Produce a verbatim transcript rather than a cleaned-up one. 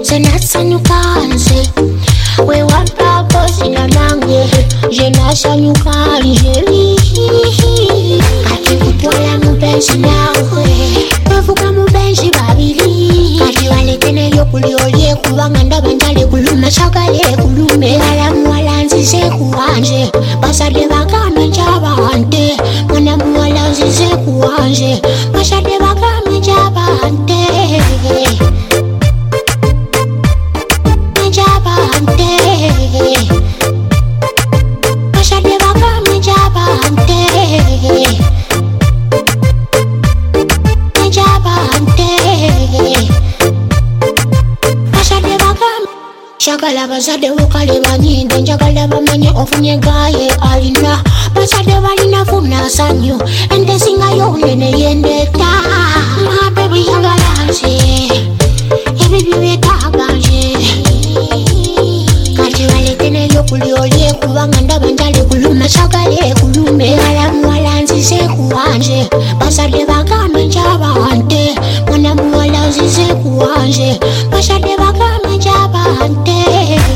senasanyukanze we wampapozina nange je nasanyukanje kati kutwala mupenzi nawe bavuga mubenzi babiri kati walekene yokulyolie kubanga ndaba njale kuluma shagale kulume alamu walanzize kuwanje basade bagame njabante mwana muwalanzize kuwanje basade bagame njabante njabante basade bagame njabante njabante basade bagame shagala basade ukale banyinde njagala bamanye ofunye gaye alina basade balina funa sanyo ende singa yonene yendeta my baby yagalanze ebibi betaganje kati walekene yokulyolie kubanga ndaba njale kuluma shagale kulume alamu walanzize kuwanje basade bagame njabante mwana muwalanzize kuwanje basade bagame njabante